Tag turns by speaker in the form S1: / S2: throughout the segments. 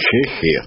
S1: Хе-хе.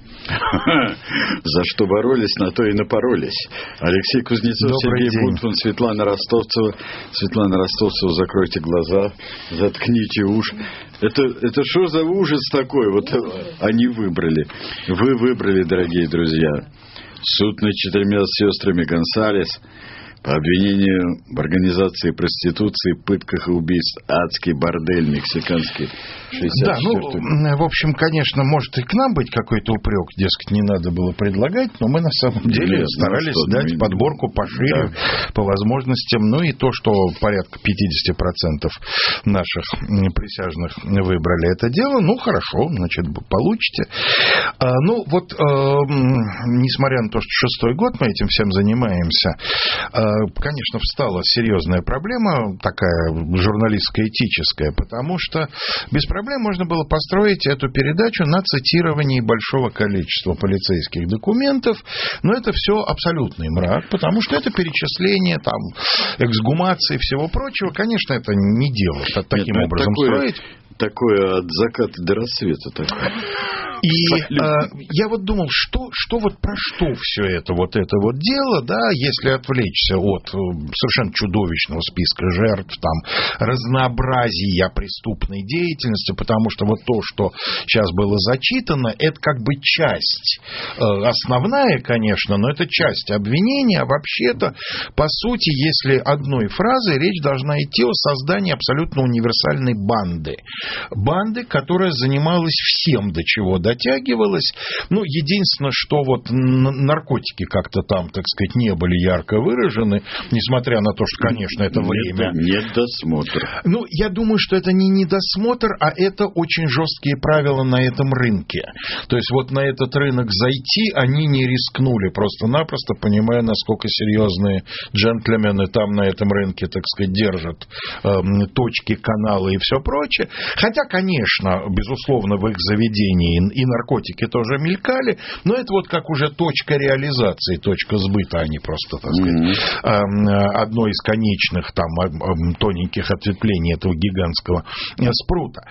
S1: За что боролись, на то и напоролись. Алексей Кузнецов, Сергей Бунтман, Светлана Ростовцева. Светлана Ростовцева, закройте глаза, заткните уши. Это что за ужас такой? Вот они выбрали. Вы выбрали, дорогие друзья. Суд над 4 сестрами Гонсалес по обвинению в организации проституции, пытках и убийств. Адский бордель мексиканский. 64-й.
S2: Да, в общем, конечно, может и к нам быть какой-то упрек, дескать, не надо было предлагать, но мы на самом деле старались дать подборку пошире, по возможностям. Ну и то, что порядка 50% наших присяжных выбрали это дело, ну хорошо, значит, получите. Ну вот, несмотря на то, что 6-й год мы этим всем занимаемся, конечно, встала серьезная проблема, такая журналистско-этическая, потому что без проблем можно было построить эту передачу на цитировании большого количества полицейских документов, но это все абсолютный мрак, потому что это перечисление, там, эксгумации и всего прочего, конечно, это не дело таким образом строить.
S1: Такое от заката до рассвета такое.
S2: И я вот думал, что вот про что все это вот дело, да, если отвлечься от совершенно чудовищного списка жертв, там, разнообразия преступной деятельности, потому что вот то, что сейчас было зачитано, это как бы часть, основная, конечно, но это часть обвинения, а вообще-то, по сути, если одной фразой, речь должна идти о создании абсолютно универсальной банды, которая занималась всем, до чего дотягивалась. Ну, единственное, что вот наркотики как-то там, так сказать, не были ярко выражены, несмотря на то, что, конечно, это время.
S1: Недосмотр.
S2: Ну, я думаю, что это не недосмотр, а это очень жесткие правила на этом рынке. То есть вот на этот рынок зайти они не рискнули просто-напросто, понимая, насколько серьезные джентльмены там на этом рынке, так сказать, держат точки, каналы и все прочее. Хотя, конечно, безусловно, в их заведении и наркотики тоже мелькали, но это вот как уже точка реализации, точка сбыта, а не просто, так сказать, одно из конечных там тоненьких ответвлений этого гигантского спрута.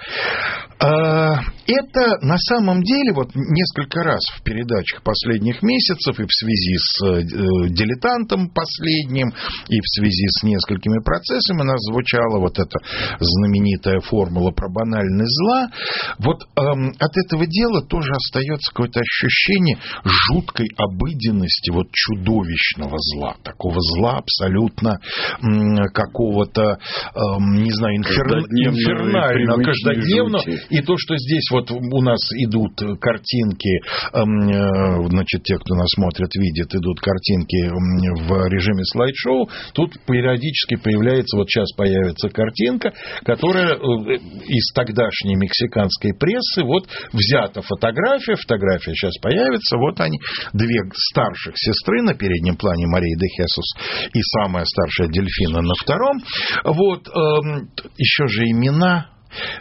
S2: Это на самом деле вот несколько раз в передачах последних месяцев и в связи с «Дилетантом» последним, и в связи с несколькими процессами у нас звучала вот эта знаменитая формула про банальность зла. Вот от этого дела тоже остается какое-то ощущение жуткой обыденности, вот чудовищного зла, такого зла абсолютно какого-то, не знаю, инфернального, каждодневного. И то, что здесь вот у нас идут картинки, значит, те, кто нас смотрит, видят, идут картинки в режиме слайд-шоу, тут периодически появляется, вот сейчас появится картинка, которая из тогдашней мексиканской прессы, вот взята фотография сейчас появится, вот они, две старших сестры на переднем плане, Мария де Хесус и самая старшая Дельфина на втором, вот, еще же имена,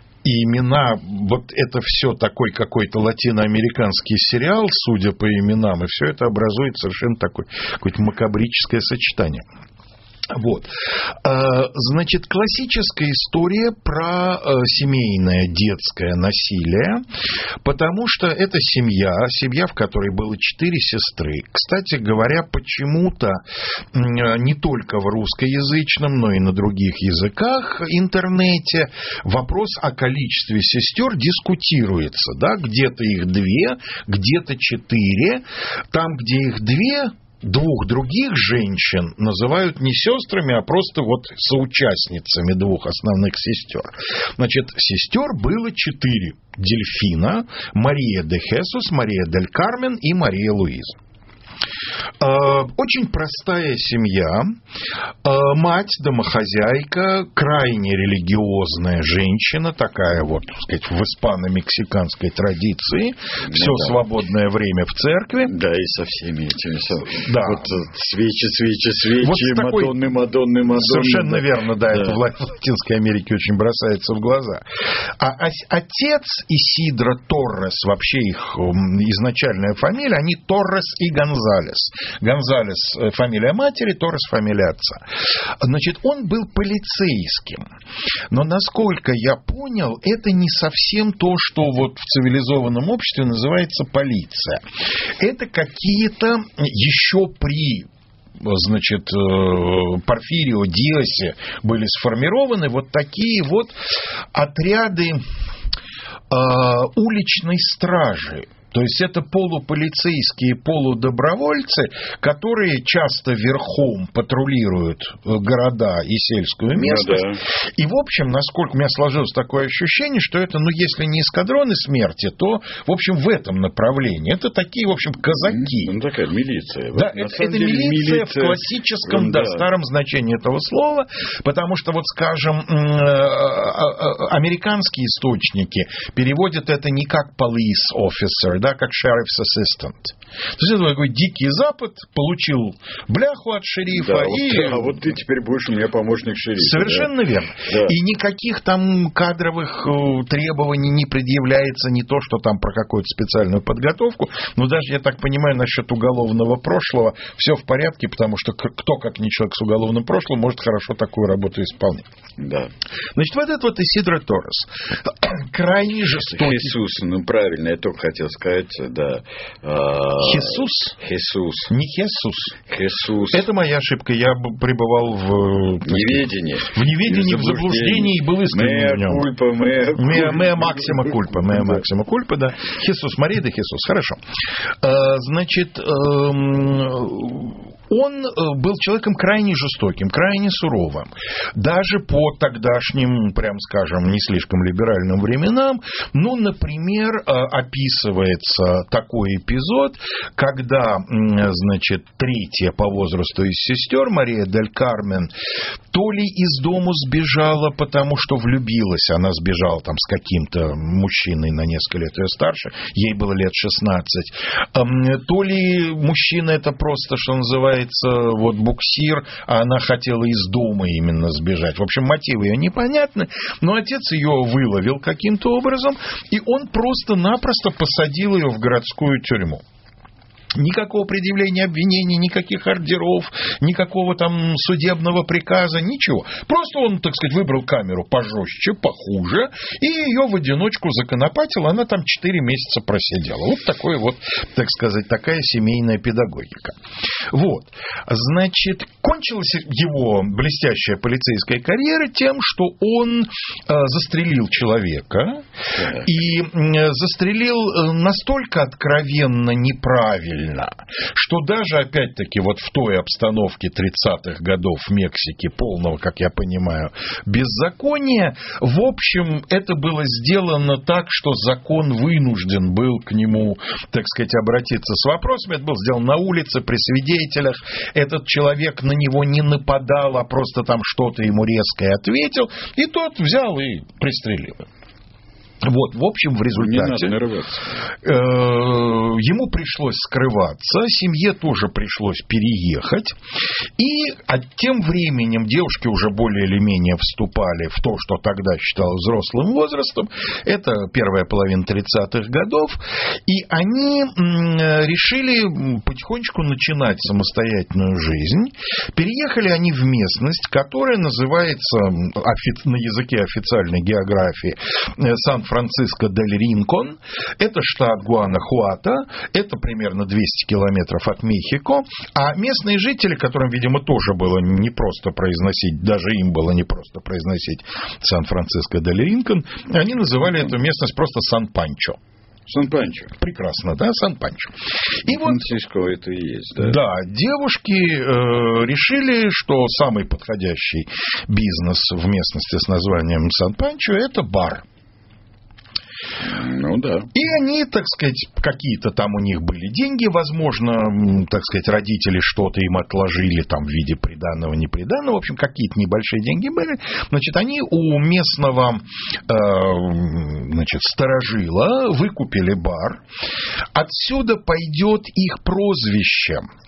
S2: вот это все такой какой-то латиноамериканский сериал, судя по именам, и все это образует совершенно такое какое-то макабрическое сочетание. Вот. Значит, классическая история про семейное детское насилие, потому что это семья, в которой было 4 сестры. Кстати говоря, почему-то не только в русскоязычном, но и на других языках интернете вопрос о количестве сестер дискутируется. Да? Где-то их 2, где-то 4. Там, где их 2, 2 других женщин называют не сестрами, а просто вот соучастницами 2 основных сестер. Значит, сестер было 4. Дельфина, Мария де Хесус, Мария дель Кармен и Мария Луиза. Очень простая семья, мать, домохозяйка, крайне религиозная женщина, такая вот, так сказать, в испано-мексиканской традиции, все свободное время в церкви.
S1: Да, и со всеми этими,
S2: да.
S1: Вот свечи, вот Мадонны.
S2: Совершенно верно, да, это в Латинской Америке очень бросается в глаза. А отец Исидро Торрес, вообще их изначальная фамилия, они Торрес и Гонзалес. Гонзалес. Гонзалес – фамилия матери, Торрес – фамилия отца. Значит, он был полицейским. Но, насколько я понял, это не совсем то, что вот в цивилизованном обществе называется полиция. Это какие-то еще при... значит, Порфирио Диасе были сформированы вот такие вот отряды уличной стражи. То есть это полуполицейские, полудобровольцы, которые часто верхом патрулируют города и сельскую местность. Ну, да. И, в общем, насколько у меня сложилось такое ощущение, что это, ну, если не эскадроны смерти, то, в общем, в этом направлении. Это такие, в общем, казаки.
S1: Ну, такая милиция.
S2: Да, это милиция в классическом, да, старом значении этого слова, потому что, вот, скажем, американские источники переводят это не как police officer, да, как sheriff's assistant. То есть это такой дикий запад, получил бляху от шерифа.
S1: Да,
S2: и...
S1: вот ты теперь будешь у меня помощник шерифа.
S2: Совершенно, да, верно. Да. И никаких там кадровых требований не предъявляется, не то, что там про какую-то специальную подготовку, но даже, я так понимаю, насчет уголовного прошлого все в порядке, потому что кто, как не человек с уголовным прошлым, может хорошо такую работу исполнять.
S1: Да.
S2: Значит, вот этот вот Исидро Торрес крайне жестокий.
S1: Хесус, ну правильно, я только хотел сказать, да.
S2: Хесус?
S1: Хесус.
S2: Не Хесус.
S1: Хесус.
S2: Это моя ошибка. Я пребывал в
S1: неведении.
S2: В неведении, в заблуждении и был искренен в нем. Меа максима кульпа. Меа максима кульпа, да. Хесус Мария де Хесус. Хорошо. Значит, он был человеком крайне жестоким, крайне суровым. Даже по тогдашним, прям скажем, не слишком либеральным временам. Ну, например, описывается такой эпизод, когда, значит, третья по возрасту из сестер, Мария дель Кармен, то ли из дому сбежала, потому что влюбилась. Она сбежала там с каким-то мужчиной на несколько лет ее старше. Ей было лет 16. То ли мужчина это просто, что называется, вот буксир, а она хотела из дома именно сбежать. В общем, мотивы ее непонятны, но отец ее выловил каким-то образом, и он просто-напросто посадил ее в городскую тюрьму. Никакого предъявления обвинений, никаких ордеров, никакого там судебного приказа, ничего. Просто он, так сказать, выбрал камеру пожестче, похуже, и ее в одиночку законопатил, она там 4 месяца просидела. Вот такой вот, так сказать, такая семейная педагогика. Вот. Значит, кончилась его блестящая полицейская карьера тем, что он застрелил человека, и застрелил настолько откровенно неправильно, что даже, опять-таки, вот в той обстановке 30-х годов в Мексике, полного, как я понимаю, беззакония, в общем, это было сделано так, что закон вынужден был к нему, так сказать, обратиться с вопросами. Это было сделано на улице, при свидетелях. Этот человек на него не нападал, а просто там что-то ему резкое ответил, и тот взял и пристрелил. Вот, в общем, в результате ему пришлось скрываться, семье тоже пришлось переехать, и тем временем девушки уже более или менее вступали в то, что тогда считалось взрослым возрастом, это первая половина 30-х годов, и они решили потихонечку начинать самостоятельную жизнь. Переехали они в местность, которая называется на языке официальной географии Сан-Франциско дель Ринкон. Это штат Гуанахуато. Это примерно 200 километров от Мехико. А местные жители, которым, видимо, тоже было непросто произносить, даже им было непросто произносить Сан-Франциско дель Ринкон, они называли эту местность просто Сан-Панчо.
S1: Сан-Панчо.
S2: Прекрасно, да, Сан-Панчо. И вот,
S1: Франциско это и есть, да?
S2: Да, девушки решили, что самый подходящий бизнес в местности с названием Сан-Панчо – это бар.
S1: Ну да.
S2: И они, так сказать, какие-то там у них были деньги, возможно, так сказать, родители что-то им отложили там в виде приданого, неприданого, в общем, какие-то небольшие деньги были. Значит, они у местного, значит, старожила выкупили бар. Отсюда пойдет их прозвище.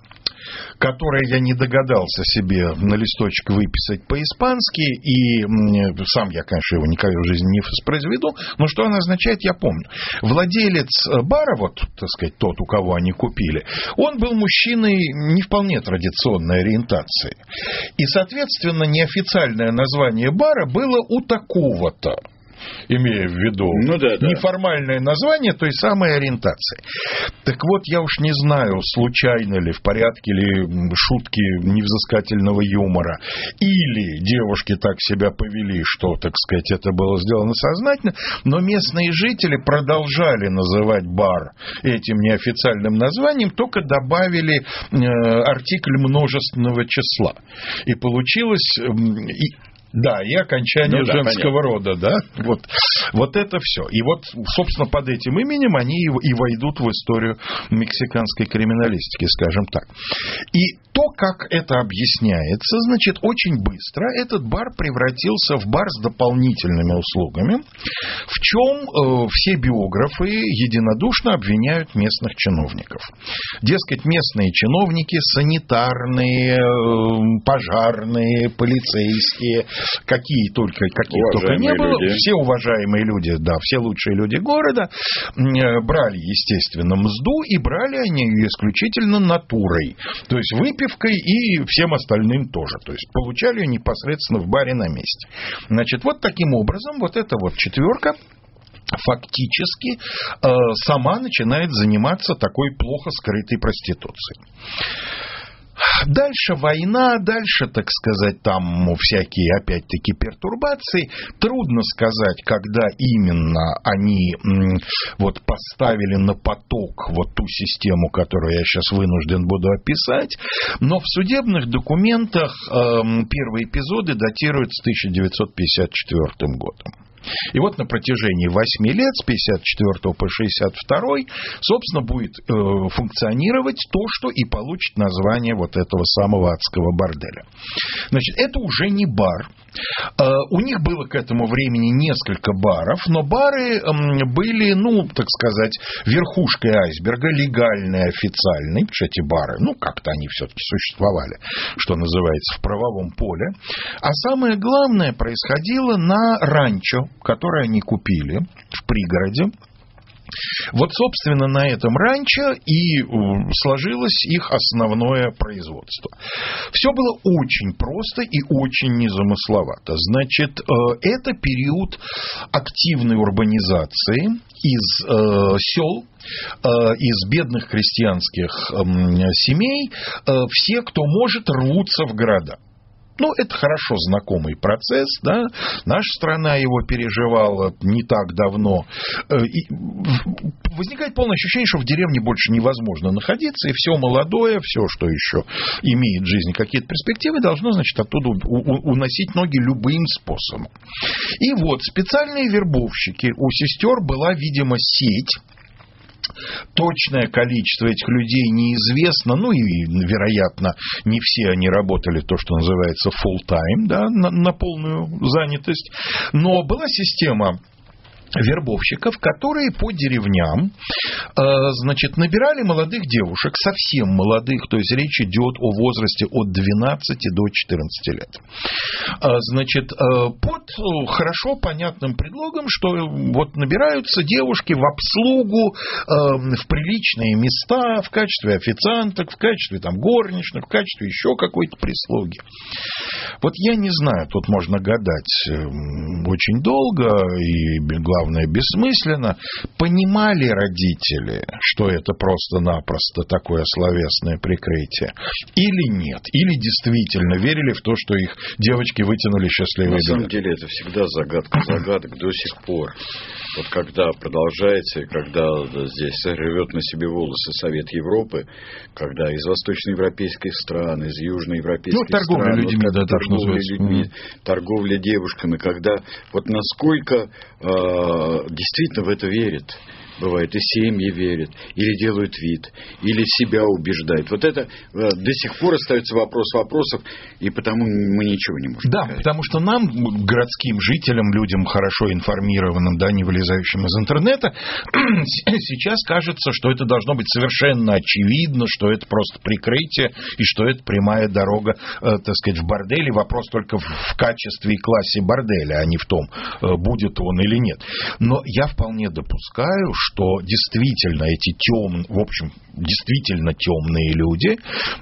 S2: которое я не догадался себе на листочек выписать по-испански, и сам я, конечно, его никогда в жизни не воспроизведу, но что оно означает, я помню. Владелец бара, вот, так сказать, тот, у кого они купили, он был мужчиной не вполне традиционной ориентации. И, соответственно, неофициальное название бара было «У такого-то», имея в виду неформальное название той самой ориентации. Так вот, я уж не знаю, случайно ли, в порядке ли шутки невзыскательного юмора, или девушки так себя повели, что, так сказать, это было сделано сознательно, но местные жители продолжали называть бар этим неофициальным названием, только добавили артикль множественного числа. И получилось... Да, и окончание женского рода, да, вот это все. И вот, собственно, под этим именем они и войдут в историю мексиканской криминалистики, скажем так. И то, как это объясняется, значит, очень быстро этот бар превратился в бар с дополнительными услугами, в чем все биографы единодушно обвиняют местных чиновников. Дескать, местные чиновники, санитарные, пожарные, полицейские, каких только не было, люди. Все уважаемые люди, да, все лучшие люди города брали, естественно, мзду, и брали они ее исключительно натурой, то есть выпивкой и всем остальным тоже, то есть получали ее непосредственно в баре на месте. Значит, вот таким образом вот эта вот четверка фактически сама начинает заниматься такой плохо скрытой проституцией. Дальше война, дальше, так сказать, там всякие, опять-таки, пертурбации. Трудно сказать, когда именно они вот поставили на поток вот ту систему, которую я сейчас вынужден буду описать. Но в судебных документах первые эпизоды датируются 1954 годом. И вот на протяжении 8 лет, с 54 по 62, собственно, будет функционировать то, что и получит название вот этого самого адского борделя. Значит, это уже не бар. У них было к этому времени несколько баров, но бары были, ну, так сказать, верхушкой айсберга, легальные, официальные, потому что эти бары, ну, как-то они все-таки существовали, что называется, в правовом поле. А самое главное происходило на ранчо, которое они купили в пригороде. Вот, собственно, на этом ранчо и сложилось их основное производство. Все было очень просто и очень незамысловато. Значит, это период активной урбанизации из сел, из бедных крестьянских семей. Все, кто может, рвутся в города. Ну, это хорошо знакомый процесс, да, наша страна его переживала не так давно. И возникает полное ощущение, что в деревне больше невозможно находиться, и все молодое, все, что еще имеет в жизни какие-то перспективы, должно, значит, оттуда уносить ноги любым способом. И вот специальные вербовщики, у сестер была, видимо, сеть. Точное количество этих людей неизвестно, ну и, вероятно, не все они работали то, что называется full-time, да, на полную занятость, но была система вербовщиков, которые по деревням, значит, набирали молодых девушек, совсем молодых, то есть речь идет о возрасте от 12 до 14 лет. Значит, под хорошо понятным предлогом, что вот набираются девушки в обслугу, в приличные места, в качестве официанток, в качестве там горничных, в качестве еще какой-то прислуги. Вот я не знаю, тут можно гадать очень долго и, главное, бессмысленно. Понимали родители, что это просто-напросто такое словесное прикрытие? Или нет? Или действительно верили в то, что их девочки вытянули счастливые билеты?
S1: На самом деле это всегда загадка загадок до сих пор. Вот когда продолжается, и когда здесь рвет на себе волосы Совет Европы, когда из восточноевропейских стран, из южноевропейских стран,
S2: торговля людьми,
S1: вот, торговля людьми, торговля девушками, когда вот насколько действительно в это верят. бывает, и семьи верят, или делают вид, или себя убеждают. Вот это до сих пор остается вопрос вопросов, и потому мы ничего не можем
S2: сказать. Потому что нам, городским жителям, людям хорошо информированным, да, не вылезающим из интернета, сейчас кажется, что это должно быть совершенно очевидно, что это просто прикрытие, и что это прямая дорога, так сказать, в борделе. Вопрос только в качестве и классе борделя, а не в том, будет он или нет. Но я вполне допускаю, что действительно эти действительно темные люди,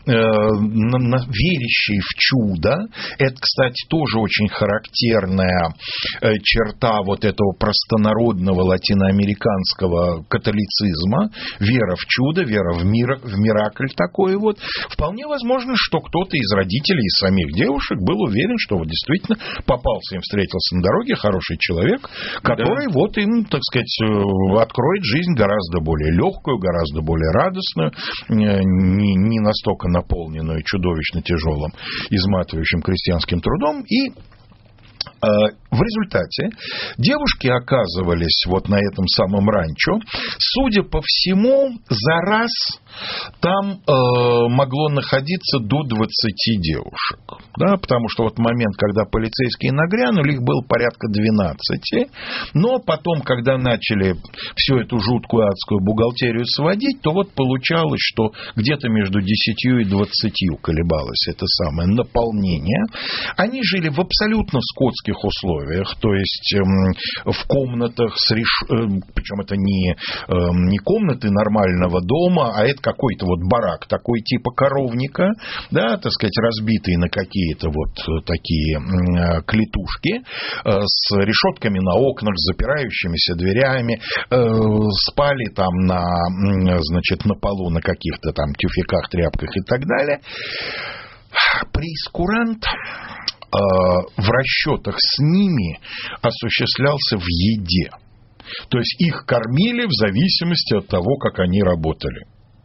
S2: верящие в чудо, это, кстати, тоже очень характерная черта вот этого простонародного латиноамериканского католицизма, вера в чудо, вера в миракль такой вот. Вполне возможно, что кто-то из родителей, из самих девушек был уверен, что вот действительно попался им, встретился на дороге хороший человек, который вот им, так сказать, откроет жизнь гораздо более легкую, гораздо более радостную, не настолько наполненную чудовищно тяжелым, изматывающим крестьянским трудом. И в результате девушки оказывались вот на этом самом ранчо. Судя по всему, за раз там могло находиться до 20 девушек. Да, потому что вот в момент, когда полицейские нагрянули, их было порядка 12. Но потом, когда начали всю эту жуткую адскую бухгалтерию сводить, то вот получалось, что где-то между 10 и 20 колебалось это самое наполнение. Они жили в абсолютно скотских условиях, то есть в комнатах, причем это не комнаты нормального дома, а это какой-то вот барак, такой типа коровника, да, так сказать, разбитый на какие-то вот такие клетушки, с решетками на окнах, с запирающимися дверями, спали там на полу на каких-то там тюфяках, тряпках и так далее. Прейскурант в расчетах с ними осуществлялся в еде. То есть их кормили в зависимости от того, как они работали.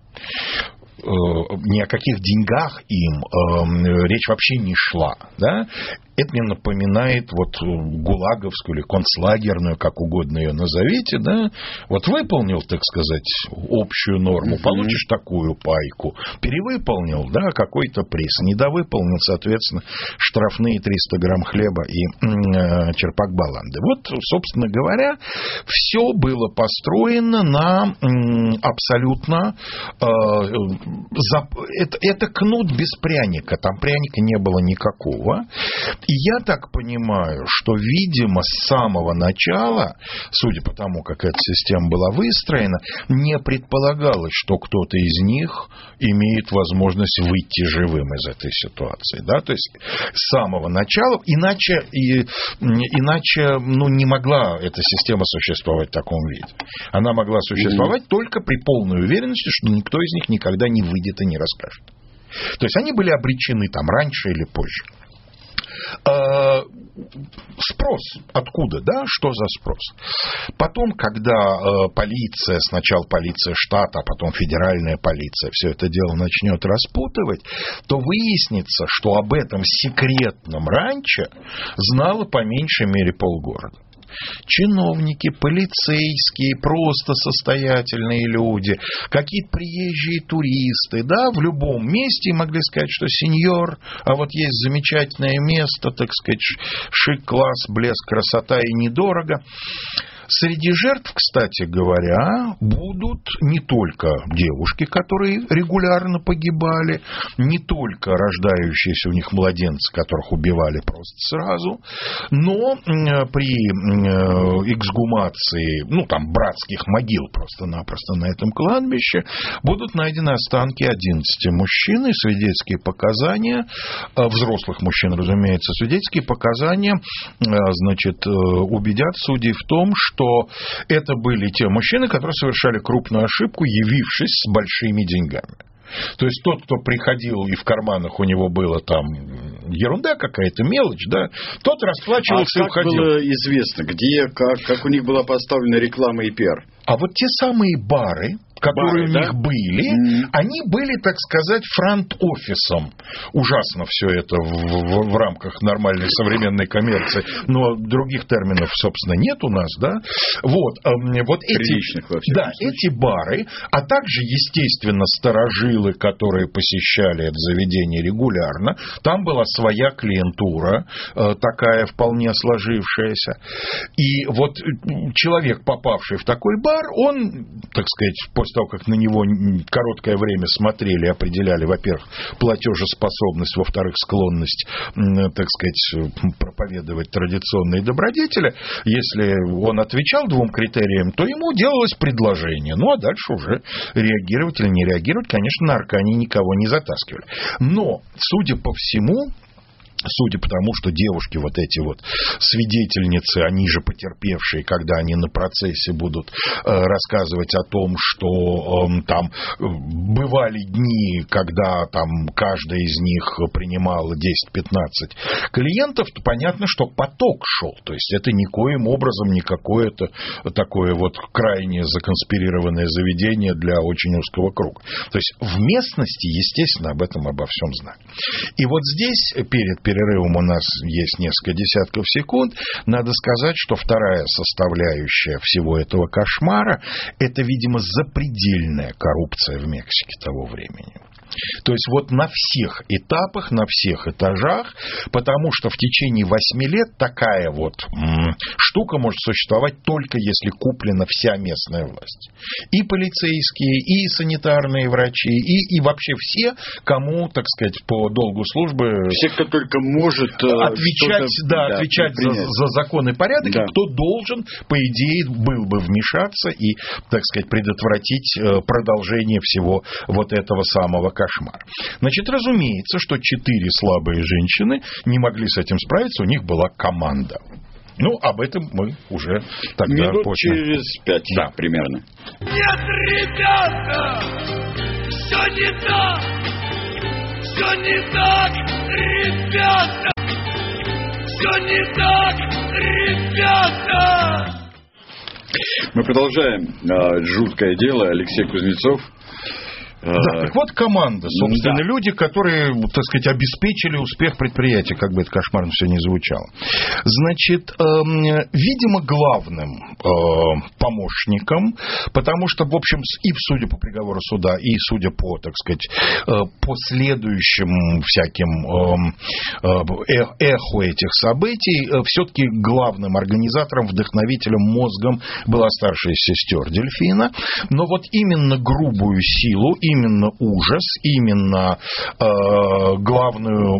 S2: Ни о каких деньгах им речь вообще не шла. Да? Это мне напоминает вот гулаговскую или концлагерную, как угодно ее назовите, да, вот выполнил, так сказать, общую норму, получишь такую пайку, перевыполнил, да, какой-то приз, недовыполнил, соответственно, штрафные 300 грамм хлеба и черпак баланды. Вот, собственно говоря, все было построено на абсолютно это кнут без пряника, там пряника не было никакого. И я так понимаю, что, видимо, с самого начала, судя по тому, как эта система была выстроена, не предполагалось, что кто-то из них имеет возможность выйти живым из этой ситуации. Да? То есть с самого начала, иначе не могла эта система существовать в таком виде. Она могла существовать только при полной уверенности, что никто из них никогда не выйдет и не расскажет. То есть они были обречены там раньше или позже. Спрос откуда, да? Что за спрос? Потом, когда полиция, сначала полиция штата, а потом федеральная полиция все это дело начнет распутывать, то выяснится, что об этом секретном ранчо знало по меньшей мере полгорода. Чиновники, полицейские, просто состоятельные люди, какие-то приезжие туристы, да, в любом месте могли сказать, что сеньор, а вот есть замечательное место, так сказать, шик, класс, блеск, красота и недорого. Среди жертв, кстати говоря, будут не только девушки, которые регулярно погибали, не только рождающиеся у них младенцы, которых убивали просто сразу, но при эксгумации, братских могил просто-напросто на этом кладбище убедут найдены останки 11 мужчин и свидетельские показания, взрослых мужчин, разумеется, свидетельские показания, убедят судей в том, что это были те мужчины, которые совершали крупную ошибку, явившись с большими деньгами. То есть тот, кто приходил, и в карманах у него было там ерунда какая-то, мелочь, да, тот расплачивался и уходил.
S1: А как было известно, где, как у них была поставлена реклама и пиар?
S2: А вот те самые бары, которые у них были, они были, так сказать, фронт-офисом. Ужасно все это в рамках нормальной современной коммерции, но других терминов, собственно, нет у нас, да? Вот эти бары, а также, естественно, старожилы, которые посещали это заведение регулярно, там была своя клиентура, такая вполне сложившаяся. И вот человек, попавший в такой бар, он, так сказать, после того, как на него короткое время смотрели, определяли, во-первых, платежеспособность, во-вторых, склонность, так сказать, проповедовать традиционные добродетели. Если он отвечал двум критериям, то ему делалось предложение. Ну, а дальше уже реагировать или не реагировать, конечно, на Аркане никого не затаскивали. Но, судя по всему, судя по тому, что девушки, вот эти вот свидетельницы, они же потерпевшие, когда они на процессе будут рассказывать о том, что там бывали дни, когда там каждая из них принимала 10-15 клиентов, то понятно, что поток шел. То есть это никоим образом не какое-то такое вот крайне законспирированное заведение для очень узкого круга. То есть в местности, естественно, об этом обо всем знали. И вот здесь перед перерывом у нас есть несколько десятков секунд. Надо сказать, что вторая составляющая всего этого кошмара – это, видимо, запредельная коррупция в Мексике того времени. То есть вот на всех этапах, на всех этажах, потому что в течение 8 лет такая вот штука может существовать только если куплена вся местная власть. И полицейские, и санитарные врачи, и вообще все, кому, так сказать, по долгу службы...
S1: Все, кто только может...
S2: отвечать за закон и порядок, и кто должен, по идее, был бы вмешаться и, так сказать, предотвратить продолжение всего вот этого самого кошмар. Значит, разумеется, что 4 слабые женщины не могли с этим справиться, у них была команда. Ну, об этом мы уже тогда
S1: минут через 5 примерно.
S3: Нет, ребята, все не так, ребята, все не так, ребята.
S1: Мы продолжаем жуткое дело. Алексей Кузнецов.
S2: Так вот команда, собственно, люди, которые, так сказать, обеспечили успех предприятия, как бы это кошмарно все не звучало. Значит, видимо, главным помощником, потому что, в общем, и судя по приговору суда, и судя по, так сказать, последующим всяким эху этих событий, все-таки главным организатором, вдохновителем, мозгом была старшая сестер Дельфина. Но вот именно грубую силу, именно ужас, именно главную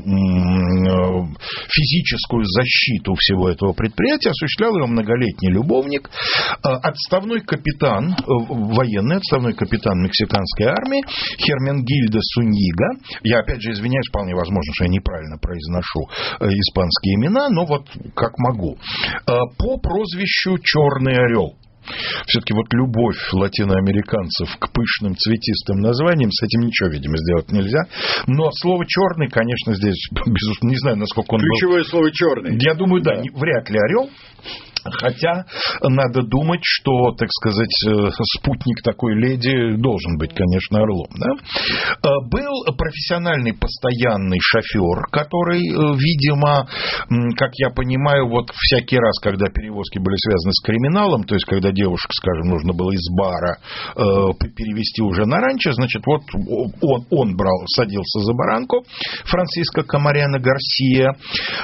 S2: физическую защиту всего этого предприятия осуществлял его многолетний любовник, отставной капитан, военный отставной капитан мексиканской армии Херменгильдо Суньига. Я, опять же, извиняюсь, вполне возможно, что я неправильно произношу испанские имена, но вот как могу. По прозвищу «Черный орел». Все-таки вот любовь латиноамериканцев к пышным цветистым названиям, с этим ничего, видимо, сделать нельзя. Но слово «черный», конечно, здесь, безусловно, не знаю, насколько он
S1: ключевое слово «черный».
S2: Я думаю, да, вряд ли орел. Хотя надо думать, что, так сказать, спутник такой леди должен быть, конечно, орлом. Да? Был профессиональный постоянный шофер, который, видимо, как я понимаю, вот всякий раз, когда перевозки были связаны с криминалом, то есть когда девушек, скажем, нужно было из бара перевезти уже на ранчо, значит, вот он садился за баранку, Франциско Камарена Гарсия.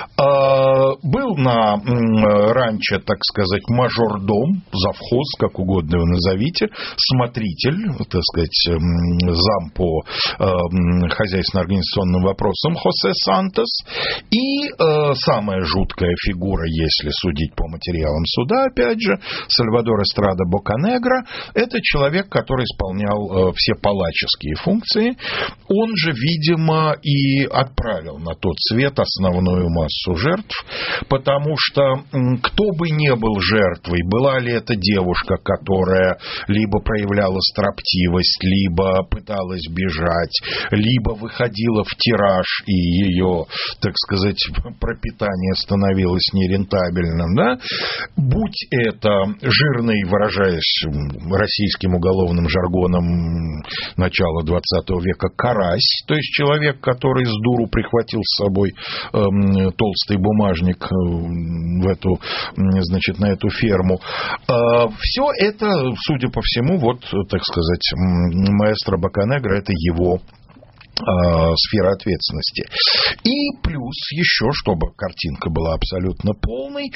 S2: Был на ранчо, так сказать, мажордом, завхоз, как угодно его назовите, смотритель, так сказать, зам по хозяйственно-организационным вопросам Хосе Сантос, и самая жуткая фигура, если судить по материалам суда, опять же, Сальвадор Эстрада Боканегро, это человек, который исполнял все палаческие функции. Он же, видимо, и отправил на тот свет основную массу жертв, потому что кто бы не был жертвой, была ли это девушка, которая либо проявляла строптивость, либо пыталась бежать, либо выходила в тираж, и ее, так сказать, пропитание становилось нерентабельным, да? Будь это жирный, выражаясь российским уголовным жаргоном начала 20 века, карась, то есть человек, который с дуру прихватил с собой толстый бумажник в эту, значит, на эту ферму. Все это, судя по всему, вот, так сказать, маэстро Боканегро, это его сфера ответственности. И плюс еще, чтобы картинка была абсолютно полной,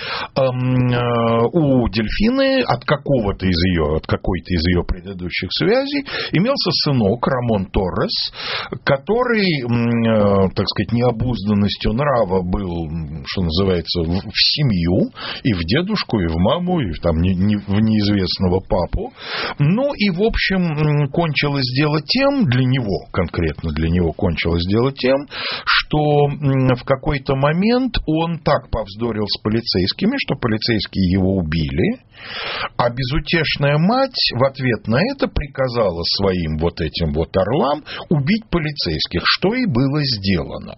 S2: у Дельфины от какой-то из ее предыдущих связей имелся сынок Рамон Торрес, который, так сказать, необузданностью нрава был, что называется, в семью, и в дедушку, и в маму, и там в неизвестного папу. Ну и, в общем, кончилось дело тем, конкретно для него кончилось дело тем, что в какой-то момент он так повздорил с полицейскими, что полицейские его убили, а безутешная мать в ответ на это приказала своим вот этим вот орлам убить полицейских, что и было сделано.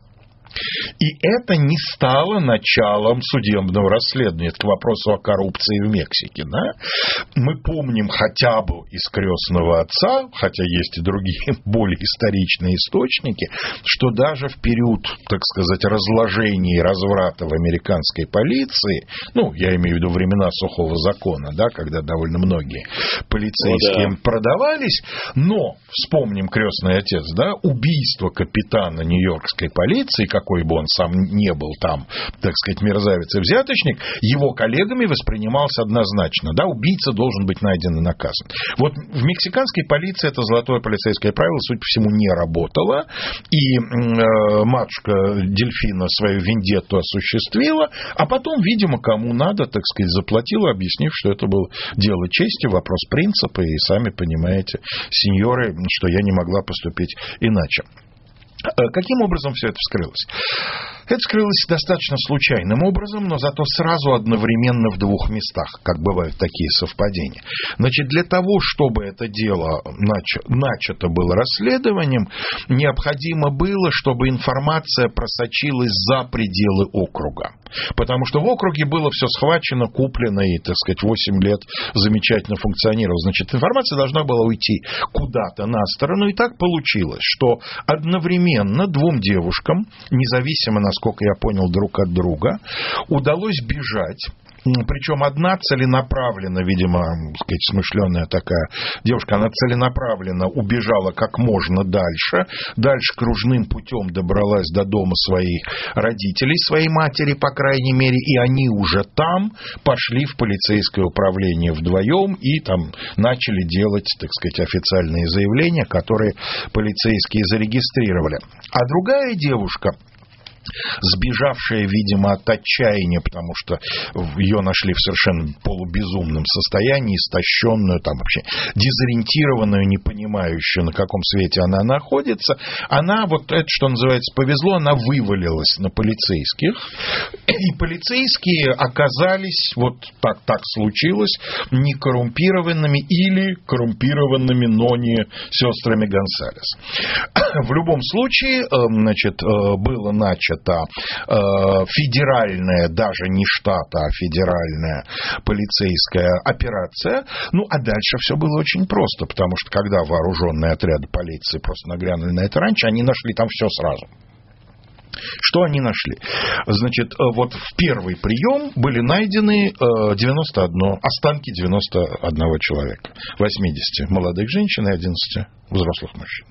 S2: И это не стало началом судебного расследования. Это к вопросу о коррупции в Мексике. Да? Мы помним хотя бы из «Крестного отца», хотя есть и другие более историчные источники, что даже в период, так сказать, разложения и разврата в американской полиции, ну, я имею в виду времена сухого закона, да, когда довольно многие полицейские продавались, но, вспомним «Крестный отец», да, убийство капитана нью-йоркской полиции, какой бы он сам не был там, так сказать, мерзавец и взяточник, его коллегами воспринимался однозначно. Да, убийца должен быть найден и наказан. Вот в мексиканской полиции это золотое полицейское правило, судя по всему, не работало. И матушка Дельфина свою вендетту осуществила, а потом, видимо, кому надо, так сказать, заплатила, объяснив, что это было дело чести, вопрос принципа, и сами понимаете, сеньоры, что я не могла поступить иначе. Каким образом все это вскрылось? Это вскрылось достаточно случайным образом, но зато сразу одновременно в двух местах, как бывают такие совпадения. Значит, для того, чтобы это дело начато было расследованием, необходимо было, чтобы информация просочилась за пределы округа. Потому что в округе было все схвачено, куплено и, так сказать, 8 лет замечательно функционировало. Значит, информация должна была уйти куда-то на сторону, и так получилось, что одновременно двум девушкам, независимо, насколько я понял, друг от друга, удалось бежать. Причем одна целенаправленно, видимо, так сказать, смышленая такая девушка, она целенаправленно убежала как можно дальше. Дальше кружным путем добралась до дома своих родителей, своей матери, по крайней мере, и они уже там пошли в полицейское управление вдвоем и там начали делать, так сказать, официальные заявления, которые полицейские зарегистрировали. А другая девушка, сбежавшая, видимо, от отчаяния, потому что ее нашли в совершенно полубезумном состоянии, истощенную, там вообще дезориентированную, не понимающую, на каком свете она находится, она, вот это, что называется, повезло, она вывалилась на полицейских, и полицейские оказались, вот так случилось, не коррумпированными или коррумпированными, но не сестрами Гонсалес. В любом случае, значит, было начато федеральная, даже не штата, а федеральная полицейская операция. Ну, а дальше все было очень просто, потому что когда вооруженные отряды полиции просто нагрянули на это раньше, они нашли там все сразу. Что они нашли? Значит, вот в первый прием были найдены останки 91 человека. 80 молодых женщин и 11 взрослых мужчин.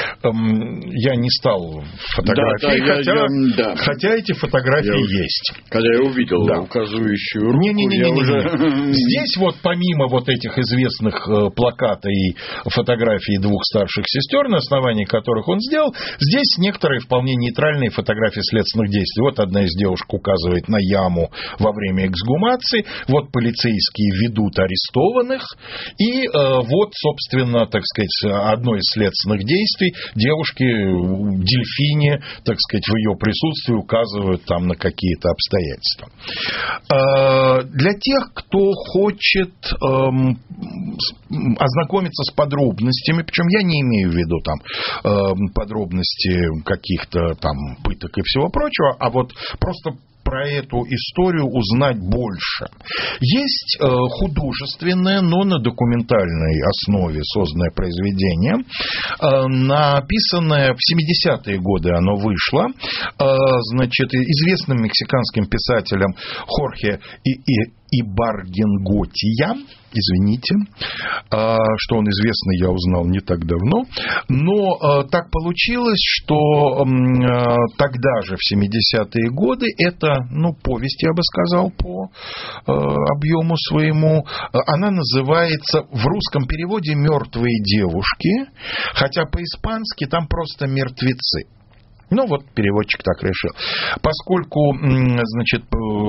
S2: Я не стал фотографии, хотя эти фотографии есть.
S1: Когда я увидел указывающую руку,
S2: уже... Здесь вот помимо вот этих известных плаката и фотографий двух старших сестер, на основании которых он сделал, здесь некоторые вполне нейтральные фотографии следственных действий. Вот одна из девушек указывает на яму во время эксгумации, вот полицейские ведут арестованных, и вот, собственно, так сказать, одно одно из следственных действий девушке, дельфине, так сказать, в ее присутствии указывают там на какие-то обстоятельства. Для тех, кто хочет ознакомиться с подробностями, причем я не имею в виду там подробности каких-то там пыток и всего прочего, а вот просто про эту историю узнать больше. Есть художественное, но на документальной основе созданное произведение, написанное в 70-е годы оно вышло, значит, известным мексиканским писателем Хорхе Ибаргенготия, извините, что он известный, я узнал не так давно, но так получилось, что тогда же, в 70-е годы, это, повесть, я бы сказал, по объему своему, она называется в русском переводе «Мертвые девушки», хотя по-испански там просто «мертвецы». Вот переводчик так решил. Поскольку, значит,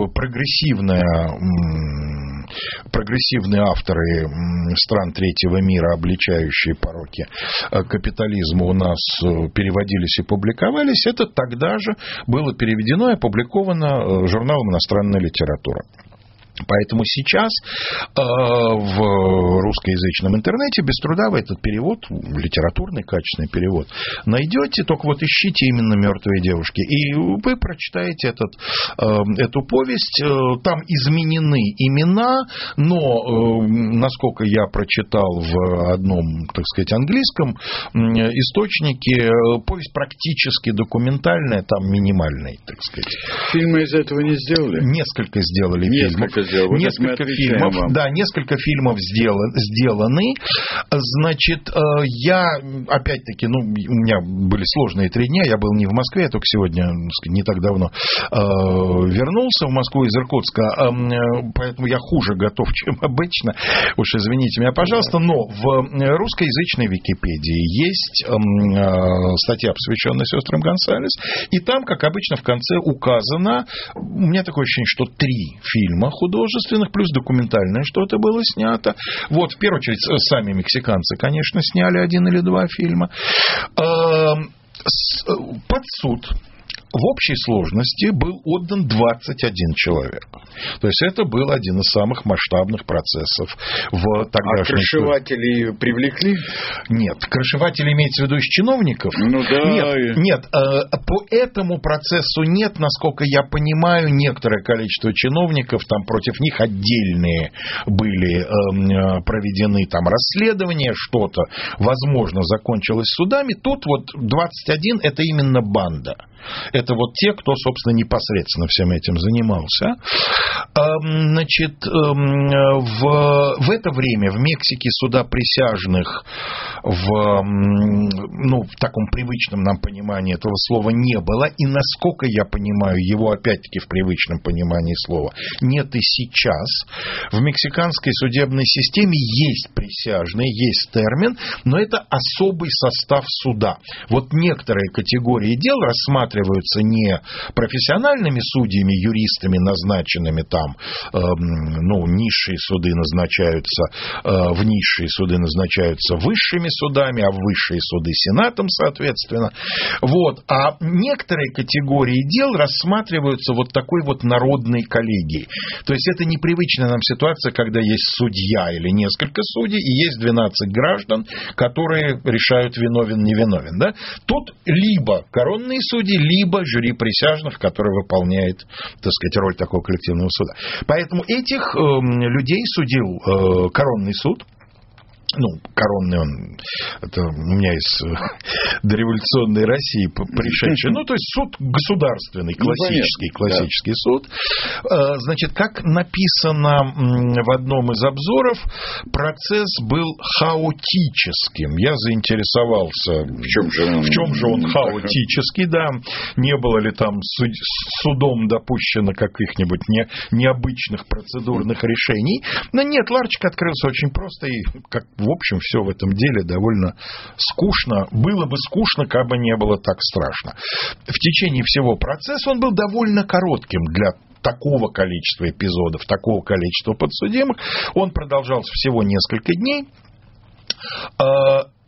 S2: прогрессивные авторы стран третьего мира, обличающие пороки капитализма, у нас переводились и публиковались, это тогда же было переведено и опубликовано журналом «Иностранная литература». Поэтому сейчас в русскоязычном интернете без труда вы этот перевод, литературный качественный перевод, найдете, только вот ищите именно «Мертвые девушки», и вы прочитаете эту повесть. Там изменены имена, но, насколько я прочитал в одном, так сказать, английском источнике, повесть практически документальная, там минимальная, так сказать.
S1: Фильмы из этого не сделали?
S2: Несколько сделали фильмов. Несколько фильмов сделаны. Значит, я, опять-таки, у меня были сложные 3 дня, я был не в Москве, я только сегодня, не так давно, вернулся в Москву из Иркутска, поэтому я хуже готов, чем обычно. Уж извините меня, пожалуйста, но в русскоязычной Википедии есть статья, посвященная сестрам Гонсалес, и там, как обычно, в конце указано, у меня такое ощущение, что 3 фильма художественных, плюс документальное что-то было снято. В первую очередь, сами мексиканцы, конечно, сняли 1 или 2 фильма. Под суд в общей сложности был отдан 21 человек. То есть это был один из самых масштабных процессов в тогдашней... А
S1: крышевателей привлекли?
S2: Нет. Крышеватели имеется в виду из чиновников?
S1: Да.
S2: Нет. По этому процессу нет, насколько я понимаю, некоторое количество чиновников, там против них отдельные были проведены там расследования, что-то, возможно, закончилось судами. Тут 21 это именно банда. Это те, кто, собственно, непосредственно всем этим занимался. Значит, в это время в Мексике суда присяжных в таком привычном нам понимании этого слова не было. И, насколько я понимаю, его, опять-таки, в привычном понимании слова нет и сейчас. В мексиканской судебной системе есть присяжные, есть термин, но это особый состав суда. Некоторые категории дел рассматриваются не профессиональными судьями, юристами, назначенными там, низшие суды назначаются, в низшие суды назначаются высшими судами, а в высшие суды сенатом, соответственно. А некоторые категории дел рассматриваются такой народной коллегией. То есть это непривычная нам ситуация, когда есть судья или несколько судей, и есть 12 граждан, которые решают, виновен, невиновен. Да? Тут либо коронные судьи, либо жюри присяжных, которое выполняет, так сказать, роль такого коллективного суда. Поэтому этих людей судил коронный суд. Коронный он, это у меня из дореволюционной России пришедший, то есть суд государственный, классический суд. Значит, как написано в одном из обзоров, процесс был хаотическим. Я заинтересовался, в чем же он хаотический, да, не было ли там судом допущено каких-нибудь необычных процедурных решений. Но нет, ларчик открылся очень просто, и как в общем, все в этом деле довольно скучно. Было бы скучно, как бы не было так страшно. В течение всего процесса он был довольно коротким для такого количества эпизодов, такого количества подсудимых. Он продолжался всего несколько дней. В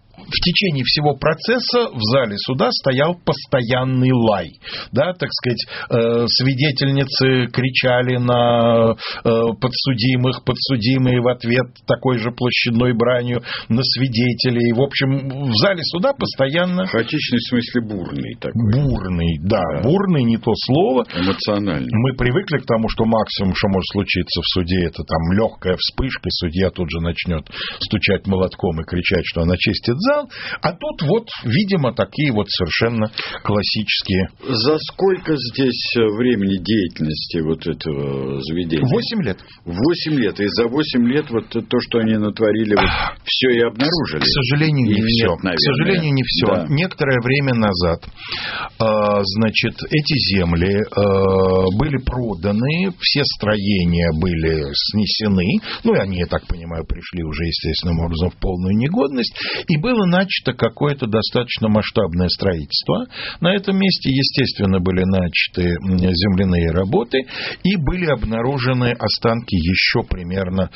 S2: течение всего процесса в зале суда стоял постоянный лай. Да, так сказать, свидетельницы кричали на подсудимых, подсудимые в ответ такой же площадной бранью на свидетелей. В общем, в зале суда постоянно...
S1: Хаотичный, в смысле бурный такой.
S2: Бурный, да. Бурный, не то слово.
S1: Эмоциональный.
S2: Мы привыкли к тому, что максимум, что может случиться в суде, это там легкая вспышка, судья тут же начнет стучать молотком и кричать, что она чистит зал. А тут вот, видимо, такие вот совершенно классические...
S1: За сколько здесь времени деятельности вот этого заведения?
S2: 8 лет.
S1: 8 лет. И за 8 лет вот то, что они натворили, вот все и обнаружили.
S2: К сожалению, не все.
S1: Наверное.
S2: К сожалению, не все. Да. Некоторое время назад, значит, эти земли были проданы, все строения были снесены, ну, и они, я так понимаю, пришли уже естественным образом в полную негодность, и было начато какое-то достаточно масштабное строительство. На этом месте, естественно, были начаты земляные работы, и были обнаружены останки еще примерно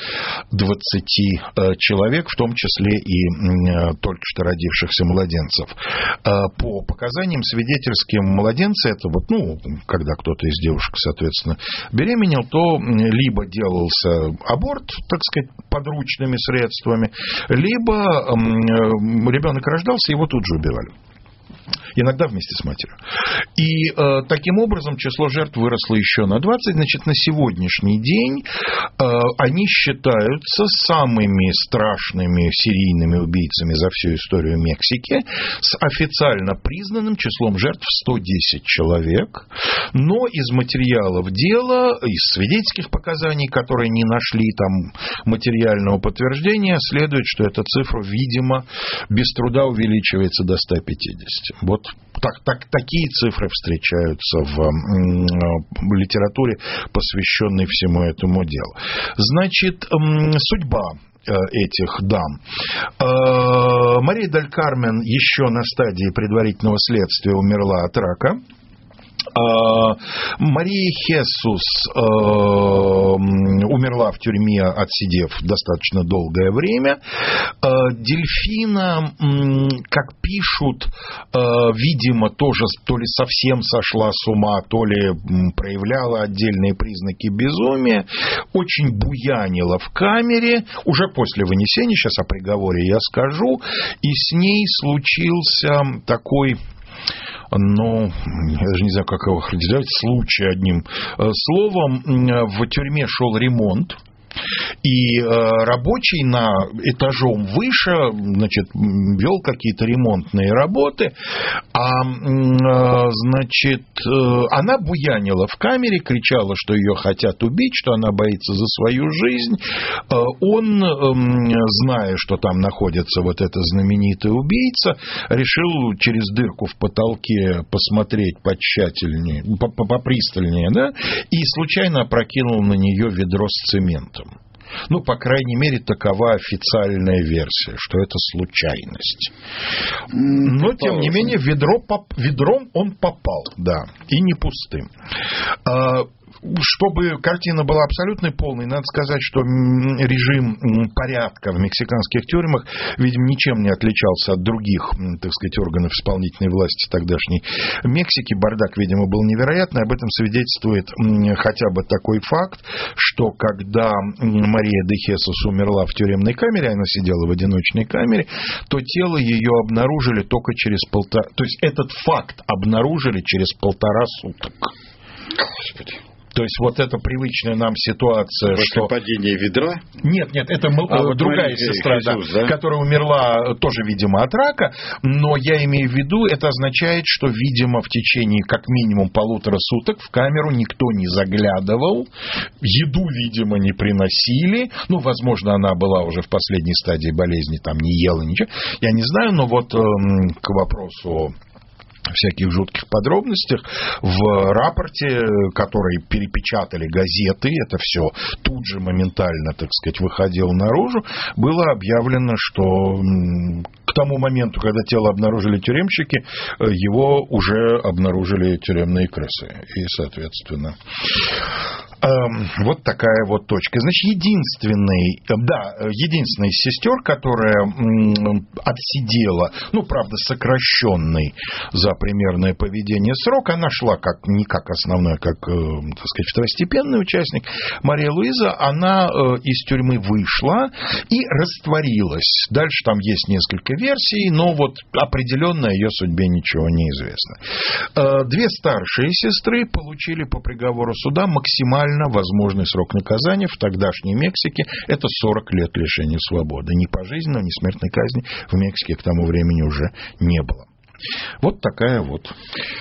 S2: 20 человек, в том числе и только что родившихся младенцев. По показаниям свидетельским, младенцы, это вот, ну, когда кто-то из девушек, соответственно, беременел, то либо делался аборт, так сказать, подручными средствами, либо ребенок рождался, его тут же убивали. Иногда вместе с матерью. И таким образом число жертв выросло еще на 20. Значит, на сегодняшний день они считаются самыми страшными серийными убийцами за всю историю Мексики, с официально признанным числом жертв 110 человек. Но из материалов дела, из свидетельских показаний, которые не нашли там материального подтверждения, следует, что эта цифра, видимо, без труда увеличивается до 150. Вот такие цифры встречаются в литературе, посвященной всему этому делу. Значит, судьба этих дам. Мария дель Кармен еще на стадии предварительного следствия умерла от рака. Мария Хесус умерла в тюрьме, отсидев достаточно долгое время. Дельфина, как пишут, видимо, тоже то ли совсем сошла с ума, то ли проявляла отдельные признаки безумия, очень буянила в камере, уже после вынесения, сейчас о приговоре я скажу, и с ней случился такой... Но я даже не знаю, как его характеризовать, случай одним словом. В тюрьме шел ремонт, и рабочий на этажом выше, значит, вел какие-то ремонтные работы, значит, она буянила в камере, кричала, что ее хотят убить, что она боится за свою жизнь. Он, зная, что там находится вот эта знаменитая убийца, решил через дырку в потолке посмотреть потщательнее, попристальнее, да, и случайно опрокинул на нее ведро с цементом. Ну, по крайней мере, такова официальная версия, что это случайность. Но, тем не менее, ведром он попал, да, и не пустым. Чтобы картина была абсолютно полной, надо сказать, что режим порядка в мексиканских тюрьмах, видимо, ничем не отличался от других, так сказать, органов исполнительной власти тогдашней Мексики. Бардак, видимо, был невероятный. Об этом свидетельствует хотя бы такой факт, что когда Мария де Хесус умерла в тюремной камере, она сидела в одиночной камере, то тело ее обнаружили только через полтора... То есть этот факт обнаружили через 1,5 суток.
S1: Господи.
S2: То есть вот эта привычная нам ситуация,
S1: после
S2: что...
S1: падения ведра?
S2: Нет, это другая сестра, Хесус, да, которая умерла тоже, видимо, от рака, но я имею в виду, это означает, что, видимо, в течение как минимум 1,5 суток в камеру никто не заглядывал, еду, видимо, не приносили, ну, возможно, она была уже в последней стадии болезни, там не ела ничего, я не знаю, но вот к вопросу всяких жутких подробностях, в рапорте, который перепечатали газеты, это все тут же моментально, так сказать, выходило наружу, было объявлено, что к тому моменту, когда тело обнаружили тюремщики, его уже обнаружили тюремные крысы. И, соответственно... Вот такая вот точка. Значит, единственная из сестер, которая отсидела, правда, сокращенный за примерное поведение срок, она шла не как основной, как, так сказать, второстепенный участник. Мария Луиза, она из тюрьмы вышла и растворилась. Дальше там есть несколько версий, но вот определенно о ее судьбе ничего не известно. Две старшие сестры получили по приговору суда максимально возможный срок наказания в тогдашней Мексике. Это 40 лет лишения свободы. Ни пожизненного, ни смертной казни в Мексике к тому времени уже не было. Вот такая вот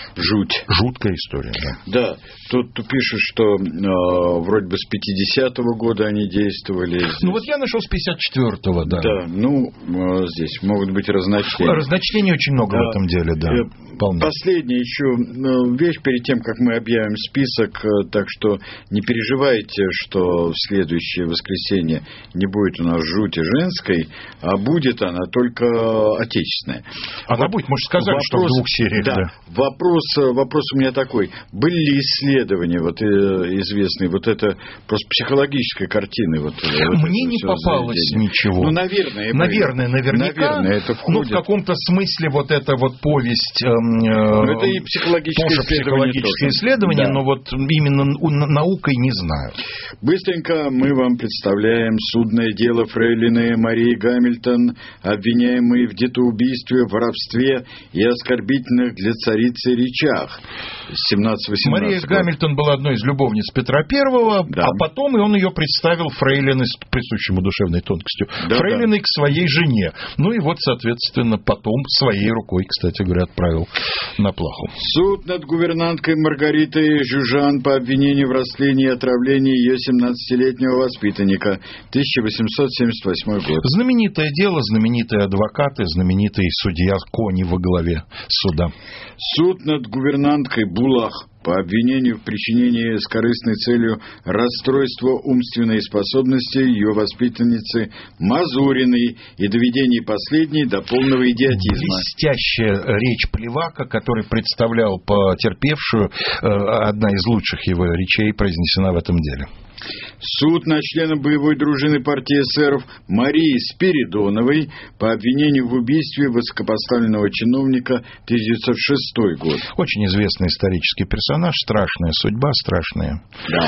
S2: жуткая история.
S1: Да, тут пишут, что вроде бы с 50-го года они действовали.
S2: Вот я нашел с 54-го, да.
S1: Да, здесь могут быть разночтения.
S2: Разночтений очень много в этом деле, да.
S1: Последняя еще вещь перед тем, как мы объявим список, так что не переживайте, что в следующее воскресенье не будет у нас жути женской, а будет она только отечественная.
S2: Она будет, можно сказать, что в 2 сериях.
S1: Да. Вопрос у меня такой. Были ли исследования известные, это просто психологическая картина?
S2: Мне не попалось ничего. Наверняка.
S1: Это входит.
S2: В каком-то смысле это повесть...
S1: это и психологическое
S2: исследование, да. Но именно наукой не знаю.
S1: Быстренько мы вам представляем судное дело фрейлины Марии Гамильтон, обвиняемой в детоубийстве, воровстве и оскорбительных для царицы речах. 17-18
S2: Мария Гамильтон была одной из любовниц Петра I, да. А потом он ее представил фрейлиной с присущей ему душевной тонкостью, фрейлиной к своей жене. Соответственно, потом своей рукой, кстати говоря, отправил на плаху.
S1: Суд над гувернанткой Маргаритой Жюжан по обвинению в растлении и отравлении ее 17-летнего воспитанника. 1878 год.
S2: Знаменитое дело, знаменитые адвокаты, знаменитый судья Кони во главе суда.
S1: Суд над гувернанткой Булах по обвинению в причинении с корыстной целью расстройства умственной способности ее воспитанницы Мазуриной и доведении последней до полного идиотизма.
S2: Блестящая речь Плевака, который представлял потерпевшую, одна из лучших его речей произнесена в этом деле.
S1: Суд на члена боевой дружины партии эсеров Марии Спиридоновой по обвинению в убийстве высокопоставленного чиновника 1906 год.
S2: Очень известный исторический персонаж, страшная судьба, страшная.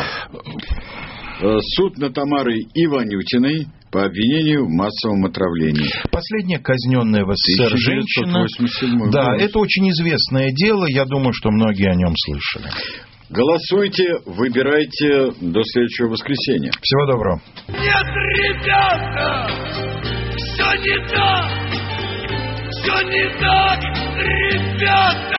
S1: Да. Суд над Тамарой Иванютиной по обвинению в массовом отравлении.
S2: Последняя казненная в СССР женщина. Да, это очень известное дело, я думаю, что многие о нем слышали.
S1: Голосуйте, выбирайте до следующего воскресенья.
S2: Всего доброго.
S3: Нет, ребята, все не так, ребята.